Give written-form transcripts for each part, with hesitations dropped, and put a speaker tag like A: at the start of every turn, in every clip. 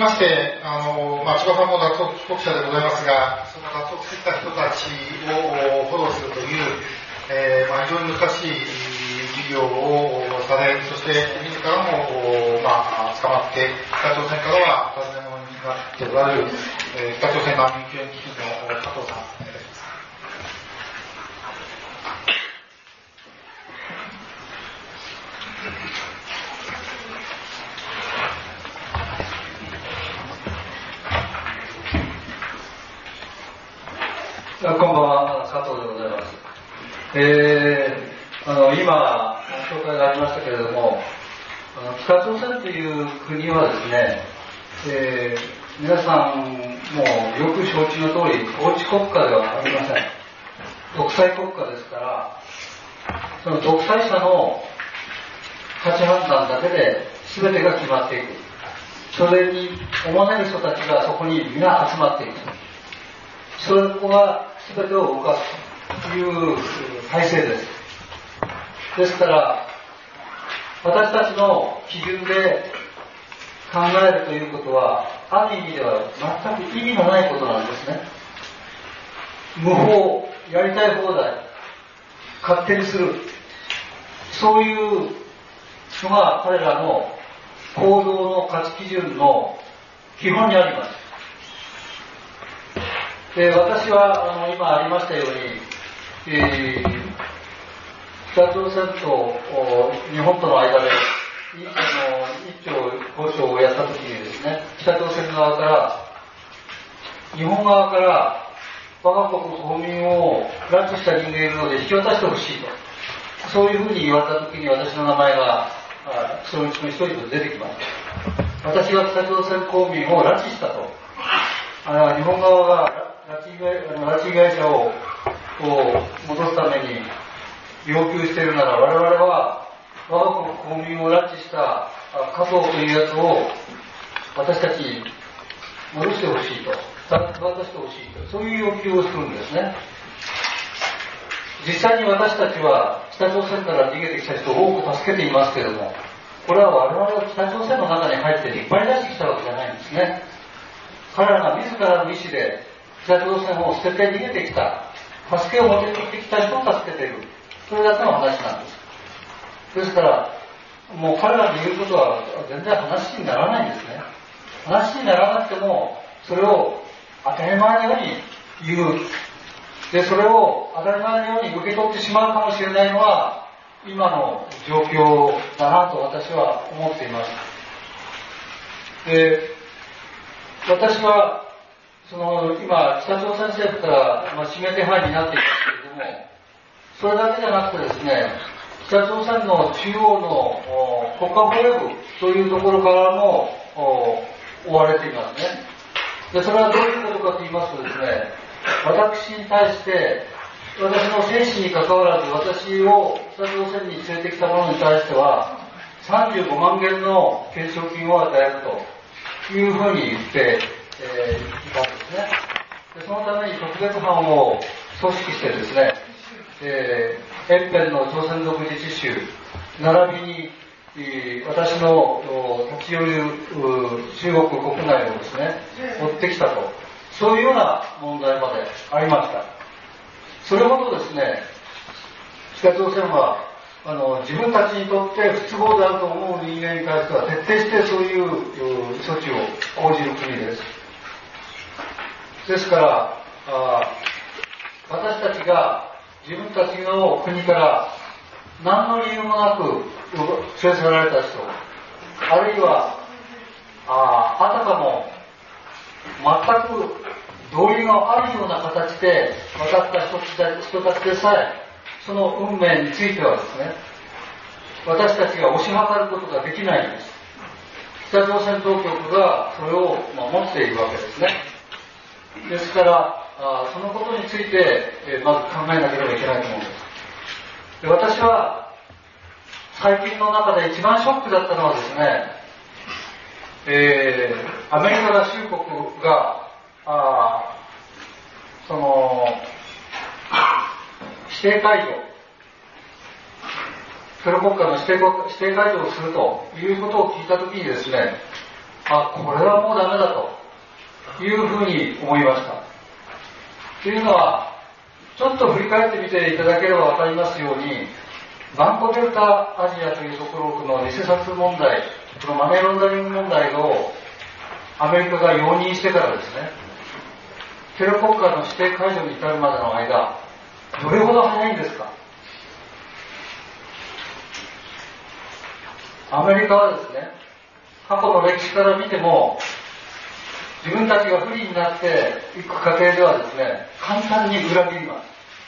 A: まして、千葉さんも脱北帰国者でございますが、その脱北してきた人たちをフォローするという、非常に難しい事業をされ、そして自らも、捕まって、北朝鮮からは尋ね物になっておられる、北朝鮮難民救援基金の加藤さん。
B: こんばんは、加藤でございます。今、紹介がありましたけれども、北朝鮮という国はですね、皆さんもよく承知の通り、法治国家ではありません。独裁国家ですから、その独裁者の価値判断だけで全てが決まっていく。それにおまねる人たちがそこに皆集まっていく。そこが全てを動かすという体制です。ですから、私たちの基準で考えるということは、ある意味では全く意味のないことなんですね。無法、やりたい放題、勝手にする、そういうのが彼らの行動の価値基準の基本にあります。私は今ありましたように、北朝鮮と日本との間で日朝交渉をやったときにですね、北朝鮮側から日本側から我が国国民を拉致した人間いるので引き渡してほしいと、そういうふうに言われたときに私の名前がそのうちの一人と出てきました。私が北朝鮮公民を拉致したと、日本側が拉致被害者を戻すために要求しているなら、我々は我が国国民を拉致した加藤というやつを私たちに戻してほしいと、渡してほしいと、そういう要求をするんですね。実際に私たちは北朝鮮から逃げてきた人を多く助けていますけれども、これは我々は北朝鮮の中に入って引っ張り出してきたわけじゃないんですね。彼らが自らの意思で北朝鮮を捨てて逃げてきた、助けを求めてきた人を助けている、それだけの話なんです。ですからもう彼らの言うことは全然話にならないんですね。話にならなくてもそれを当たり前のように言う。でそれを当たり前のように受け取ってしまうかもしれないのは今の状況だなと私は思っています。で私は今北朝鮮政府から指名手配になっていますけれども、それだけじゃなくてですね、北朝鮮の中央の国家防衛部というところからも追われていますね。でそれはどういうことかと言いますとですね、私に対して私の生死に関わらず私を北朝鮮に連れてきた者に対しては35万元の懸賞金を与えるというふうに言っていたんですね。でそのために特別班を組織してですね、延辺の朝鮮独自自主並びに私の立ち寄る中国国内をですね追ってきたと、そういうような問題までありました。それほどですね、北朝鮮は自分たちにとって不都合であると思う人間に対しては徹底してそういう措置を講じる国です。ですから私たちが自分たちの国から何の理由もなく連れ去られた人、あるいはあたかも全く道理のあるような形で渡った人たちでさえその運命についてはですね、私たちが推し量ることができないんです。北朝鮮当局がそれを守っているわけですね。ですからそのことについて、まず考えなければいけないと思うんです。で私は最近の中で一番ショックだったのはですね、アメリカ合衆国が指定解除、テロ国家の指定解除をするということを聞いたときにですね、 これはもうダメだというふうに思いました。というのは、ちょっと振り返ってみていただければわかりますように、バンコデルタアジアというところの偽札問題、このマネーロンダリング問題をアメリカが容認してからですね、テロ国家の指定解除に至るまでの間、どれほど早いんですか。アメリカはですね、過去の歴史から見ても、自分たちが不利になっていく過程ではですね、簡単に裏切ります。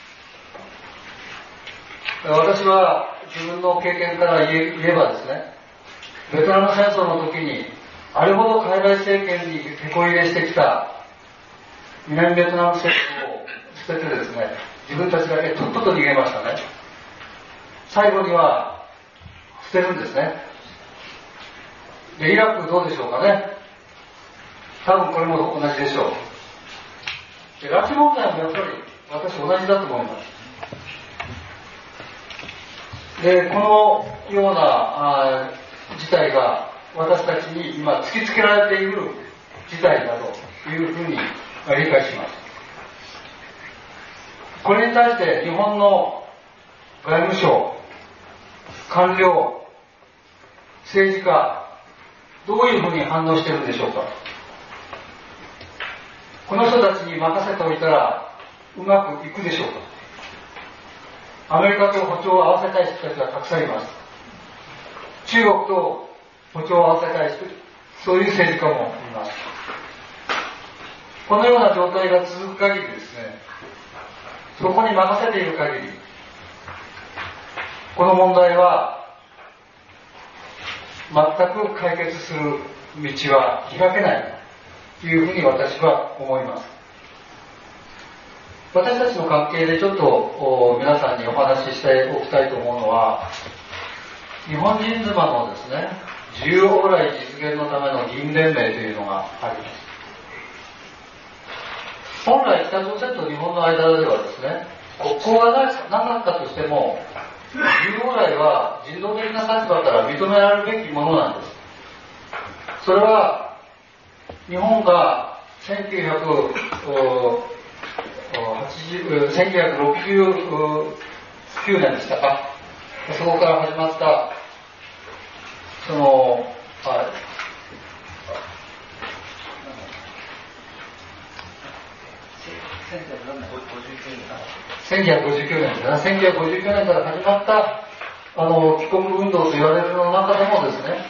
B: 私は自分の経験から言えばですね、ベトナム戦争の時に、あれほど傀儡政権に手こ入れしてきた南ベトナム政府を捨ててですね、自分たちだけとっとと逃げましたね。最後には捨てるんですね。で、イラクどうでしょうかね。多分これも同じでしょう。で、拉致問題もやっぱり私同じだと思います。で、このような事態が私たちに今突きつけられている事態だというふうに理解します。これに対して日本の外務省、官僚、政治家、どういうふうに反応しているんでしょうか。この人たちに任せておいたらうまくいくでしょうか。アメリカと歩調を合わせたい人たちはたくさんいます。中国と歩調を合わせたい人、そういう政治家もいます。このような状態が続く限りですね、そこに任せている限り、この問題は全く解決する道は開けないというふうに私は思います。私たちの関係でちょっと皆さんにお話ししておきたいと思うのは、日本人妻のですね、自由往来実現のための議員連盟というのがあります。本来北朝鮮と日本の間ではですね、国交がなかったとしても、自由往来は人道的な立場から認められるべきものなんです。それは日本が1969年でしたか、そこから始まった1959年ですね。1959年から始まった帰国運動と言われるの中でもですね、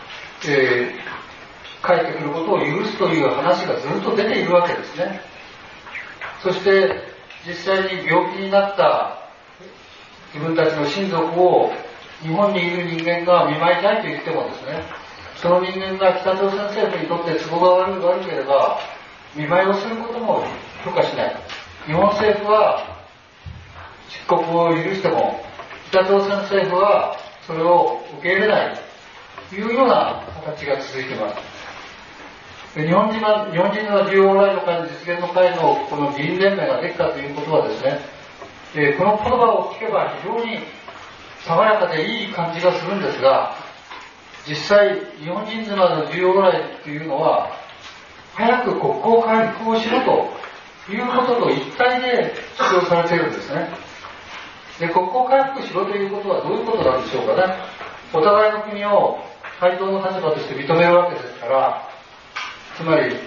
B: 帰ってくることを許すという話がずっと出ているわけですね。そして実際に病気になった自分たちの親族を日本にいる人間が見舞いたいと言ってもですね、その人間が北朝鮮政府にとって都合が悪ければ見舞いをすることも許可しない。日本政府は出国を許しても北朝鮮政府はそれを受け入れないというような形が続いています。日本人の自由往来の会の実現の会のこの議員連盟ができたということはですね、この言葉を聞けば非常に爽やかでいい感じがするんですが、実際日本人妻の自由往来というのは早く国交回復をしろということと一体で主張されているんですね。で、国交回復しろということはどういうことなんでしょうかね。お互いの国を対等の立場として認めるわけですから、つまり、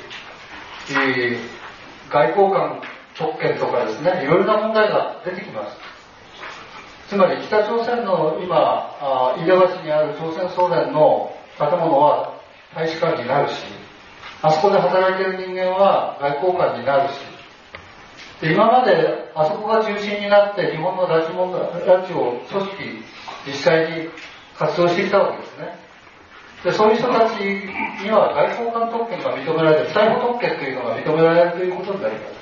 B: 外交官特権とかですね、いろいろな問題が出てきます。つまり北朝鮮の今、飯田橋にある朝鮮総連の建物は大使館になるし、あそこで働いている人間は外交官になるし、で今まであそこが中心になって日本の拉致を組織、実際に活動してきたわけですね。でそういう人たちには外交官特権が認められる、逮捕特権というのが認められるということになります。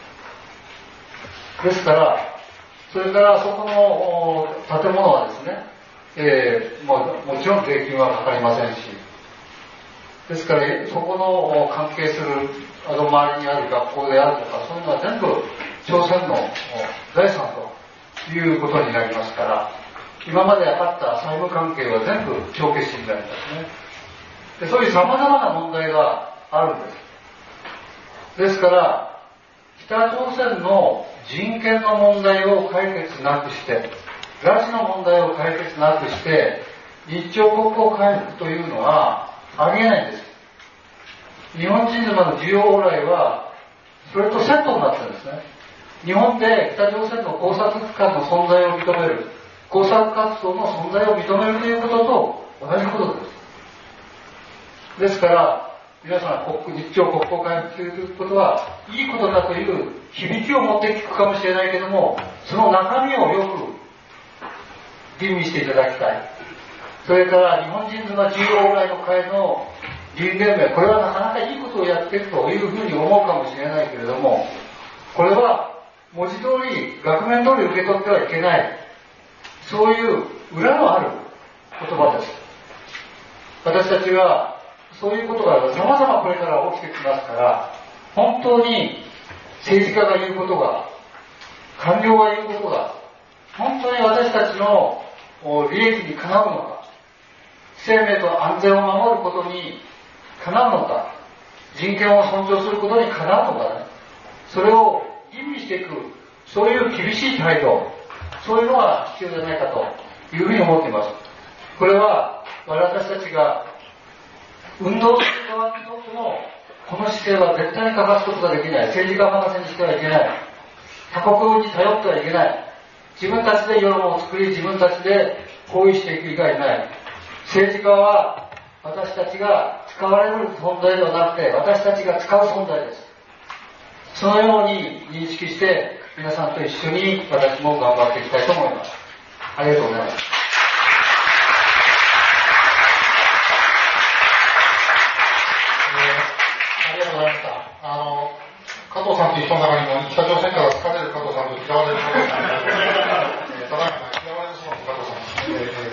B: ですから、それからそこの建物はですね、もちろん税金はかかりませんし、ですからそこの関係する周りにある学校であるとか、そういうのは全部朝鮮の財産ということになりますから、今まであった債務関係は全部帳消しになりますね。 でそういう様々な問題があるんです。ですから、北朝鮮の人権の問題を解決なくして、拉致の問題を解決なくして、日朝国交回復というのはありえないんです。日本人妻の需要往来は、それとセットになってるんですね。日本で北朝鮮の工作機関の存在を認める、工作活動の存在を認めるということと同じことです。ですから、皆さん日朝国交回復ということはいいことだという響きを持って聞くかもしれないけども、その中身をよく吟味していただきたい。それから日本人妻自由往来の会の議員連盟、これはなかなかいいことをやっているというふうに思うかもしれないけれども、これは文字通り額面通り受け取ってはいけない、そういう裏のある言葉です。私たちはそういうことが様々これから起きてきますから、本当に政治家が言うことが、官僚が言うことが、本当に私たちの利益にかなうのか、生命と安全を守ることにかなうのか、人権を尊重することにかなうのかね、それを吟味していく、そういう厳しい態度、そういうのが必要じゃないかというふうに思っています。これは私たちが運動する側にとっても、この姿勢は絶対に欠かすことができない。政治家任せにしてはいけない。他国に頼ってはいけない。自分たちで世論を作り、自分たちで包囲していく以外ない。政治家は私たちが使われる存在ではなくて、私たちが使う存在です。そのように認識して、皆さんと一緒に私も頑張っていきたいと思います。ありがとうございます。
A: 加藤さんという人の中にも北朝鮮から好かれる加藤さんと嫌われる加藤さんただいま嫌われる人の加藤さん